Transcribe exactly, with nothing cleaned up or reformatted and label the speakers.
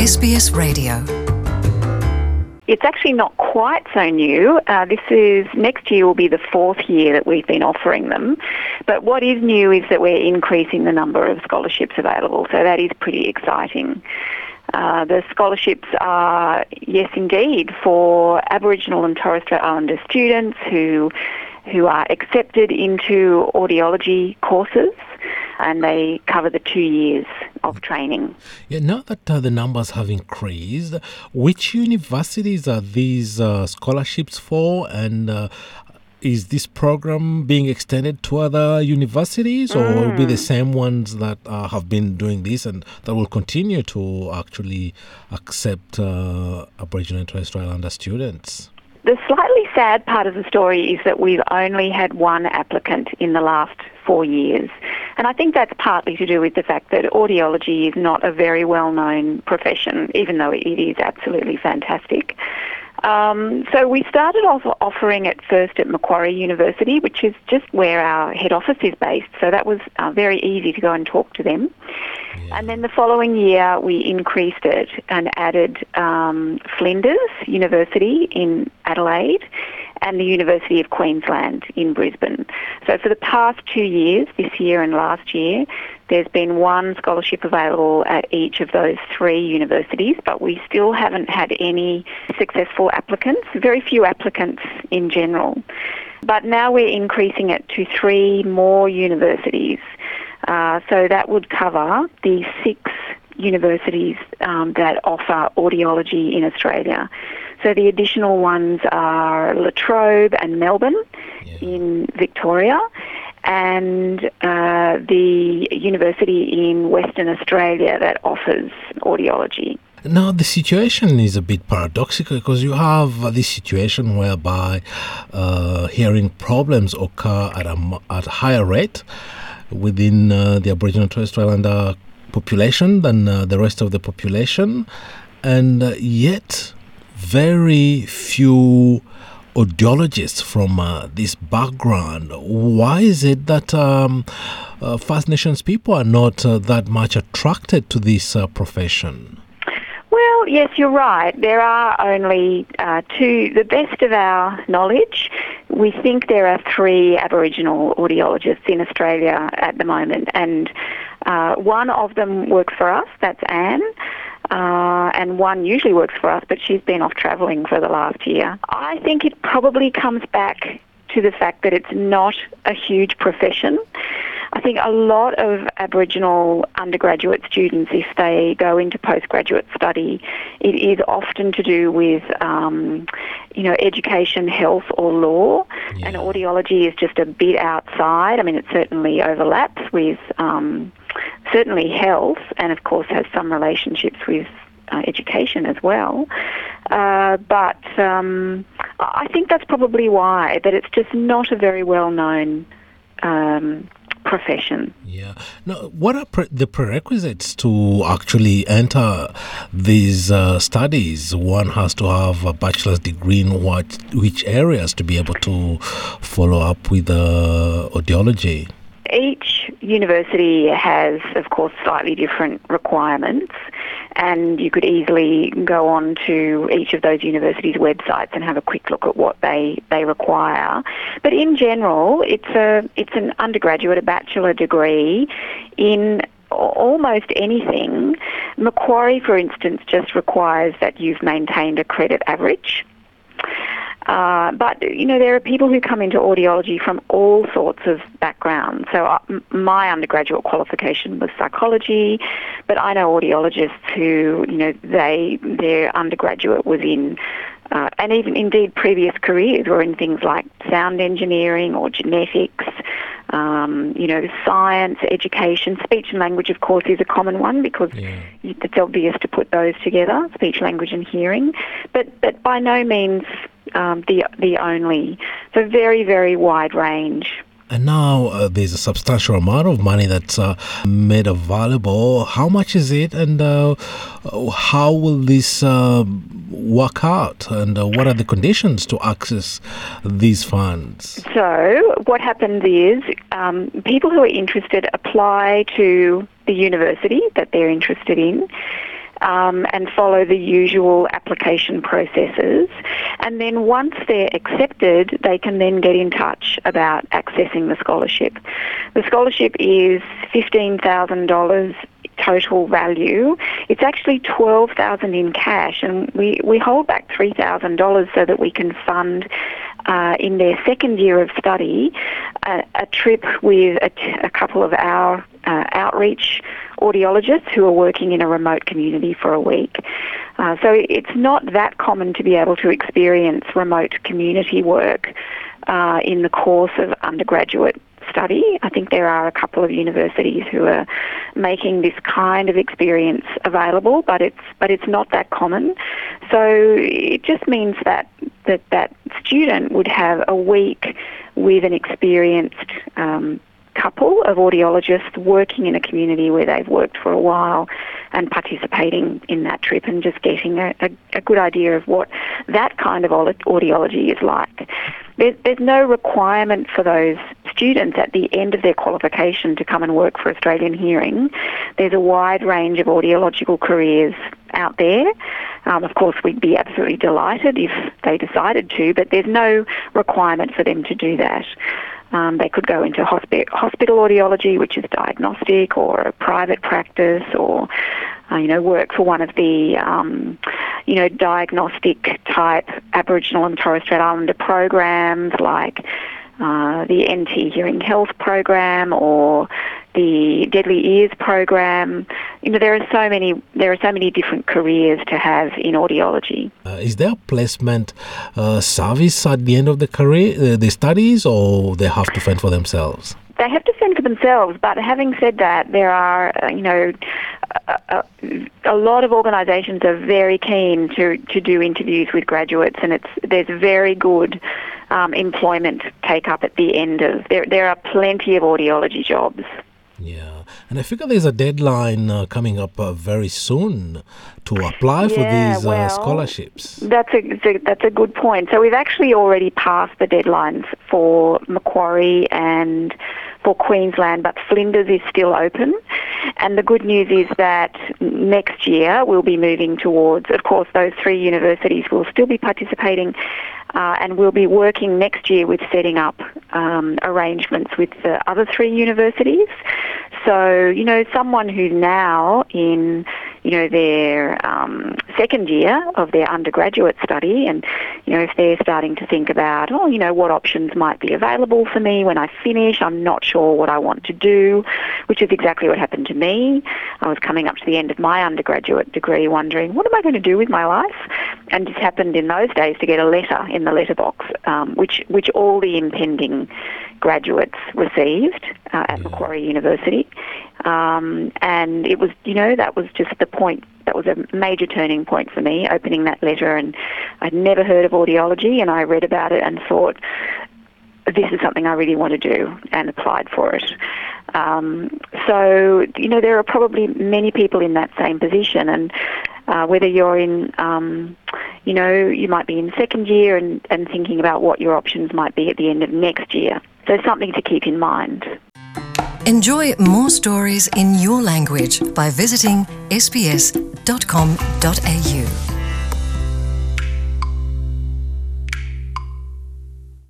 Speaker 1: S B S Radio.
Speaker 2: It's actually not quite so new. Uh, this is, next year will be the fourth year that we've been offering them. But what is new is that we're increasing the number of scholarships available, so that is pretty exciting. Uh, the scholarships are, yes indeed, for Aboriginal and Torres Strait Islander students who who are accepted into audiology courses, and they cover the two years of training.
Speaker 3: Yeah, now that uh, the numbers have increased, which universities are these uh, scholarships for, and uh, is this program being extended to other universities, or
Speaker 2: Mm.
Speaker 3: will be the same ones that uh, have been doing this and that will continue to actually accept uh, Aboriginal and Torres Strait Islander students?
Speaker 2: The slightly sad part of the story is that we've only had one applicant in the last four years. And I think that's partly to do with the fact that audiology is not a very well-known profession, even though it is absolutely fantastic. Um, so we started off offering it first at Macquarie University, which is just where our head office is based. So that was uh, very easy to go and talk to them.
Speaker 3: Yeah.
Speaker 2: And then the following year, we increased it and added um, Flinders University in Adelaide and the University of Queensland in Brisbane. So for the past two years, this year and last year, there's been one scholarship available at each of those three universities, but we still haven't had any successful applicants, very few applicants in general. But now we're increasing it to three more universities. Uh, so that would cover the six universities um, that offer audiology in Australia. So the additional ones are La Trobe and Melbourne
Speaker 3: Yeah.
Speaker 2: in Victoria, and uh, the university in Western Australia that offers audiology.
Speaker 3: Now, the situation is a bit paradoxical because you have uh, this situation whereby uh, hearing problems occur at a, mu- at a higher rate within uh, the Aboriginal and Torres Strait Islander population than uh, the rest of the population, and uh, yet very few audiologists from uh, this background. Why is it that um, uh, First Nations people are not uh, that much attracted to this uh, profession?
Speaker 2: Well, yes, you're right. There are only uh, two, the best of our knowledge, we think there are three Aboriginal audiologists in Australia at the moment, and uh, one of them works for us, that's Anne, uh, and one usually works for us, but she's been off travelling for the last year. I think it probably comes back to the fact that it's not a huge profession. I think a lot of Aboriginal undergraduate students, if they go into postgraduate study, it is often to do with, um, you know, education, health or law,
Speaker 3: Yeah.
Speaker 2: and audiology is just a bit outside. I mean, it certainly overlaps with um, certainly health, and of course has some relationships with uh, education as well. Uh, but um, I think that's probably why, that it's just not a very well-known um profession.
Speaker 3: Yeah. Now, what are pre- the prerequisites to actually enter these uh, studies? One has to have a bachelor's degree in what, which areas to be able to follow up with uh, audiology?
Speaker 2: Each university has, of course, slightly different requirements, and you could easily go on to each of those universities' websites and have a quick look at what they, they require. But in general, it's a it's an undergraduate, a bachelor degree in almost anything. Macquarie, for instance, just requires that you've maintained a credit average. Uh, but, you know, there are people who come into audiology from all sorts of backgrounds. So uh, m- my undergraduate qualification was psychology, but I know audiologists who, you know, they their undergraduate was in, uh, and even indeed previous careers were in things like sound engineering or genetics, um, you know, science, education. Speech and language, of course, is a common one because
Speaker 3: Yeah.
Speaker 2: it's obvious to put those together, speech, language and hearing. But, but by no means um, the the only. So very, very wide range.
Speaker 3: And now uh, there's a substantial amount of money that's uh, made available. How much is it, and uh, how will this uh, work out, and uh, what are the conditions to access these funds?
Speaker 2: So what happens is um, people who are interested apply to the university that they're interested in. um, and follow the usual application processes. And then once they're accepted, they can then get in touch about accessing the scholarship. The scholarship is fifteen thousand dollars total value. It's actually twelve thousand dollars in cash, and we, we hold back three thousand dollars so that we can fund uh, in their second year of study a, a trip with a, a couple of our uh, outreach audiologists who are working in a remote community for a week. Uh, so it's not that common to be able to experience remote community work uh, in the course of undergraduate study. I think there are a couple of universities who are making this kind of experience available, but it's but it's not that common. So it just means that that, that student would have a week with an experienced um, couple of audiologists working in a community where they've worked for a while and participating in that trip and just getting a, a, a good idea of what that kind of audiology is like. There's, there's no requirement for those students at the end of their qualification to come and work for Australian Hearing. There's a wide range of audiological careers out there. Um, of course, we'd be absolutely delighted if they decided to, but there's no requirement for them to do that. Um, they could go into hospi- hospital audiology, which is diagnostic, or a private practice, or uh, you know, work for one of the um, you know diagnostic type Aboriginal and Torres Strait Islander programs like uh, the N T Hearing Health program or the Deadly Ears program. You know, there are so many there are so many different careers to have in audiology.
Speaker 3: Uh, is there a placement uh, service at the end of the career, uh, the studies, or they have to fend for themselves?
Speaker 2: They have to fend for themselves, but having said that, there are, uh, you know, a, a, a lot of organisations are very keen to, to do interviews with graduates, and it's there's very good um, employment take up at the end of there. There are plenty of audiology jobs.
Speaker 3: Yeah, and I figure there's a deadline uh, coming up uh, very soon to apply yeah, for these uh,
Speaker 2: well,
Speaker 3: scholarships.
Speaker 2: That's a that's a good point. So we've actually already passed the deadlines for Macquarie and for Queensland, but Flinders is still open. And the good news is that next year we'll be moving towards, of course, those three universities will still be participating, uh, and we'll be working next year with setting up um, arrangements with the other three universities. So, you know, someone who's now in, you know, their um, second year of their undergraduate study, and, you know, if they're starting to think about, oh, you know, what options might be available for me when I finish, I'm not sure what I want to do, which is exactly what happened to me. I was coming up to the end of my undergraduate degree wondering, what am I going to do with my life? And it happened in those days to get a letter in the letterbox, um, which, which all the impending graduates received uh, at Macquarie University. Um, and it was, you know, that was just the point, that was a major turning point for me, opening that letter. And I'd never heard of audiology, and I read about it and thought, this is something I really want to do, and applied for it. Um, so, you know, there are probably many people in that same position, and uh, whether you're in, um, you know, you might be in second year and, and thinking about what your options might be at the end of next year. So something to keep in mind.
Speaker 1: Enjoy more stories in your language by visiting s b s dot com dot a u.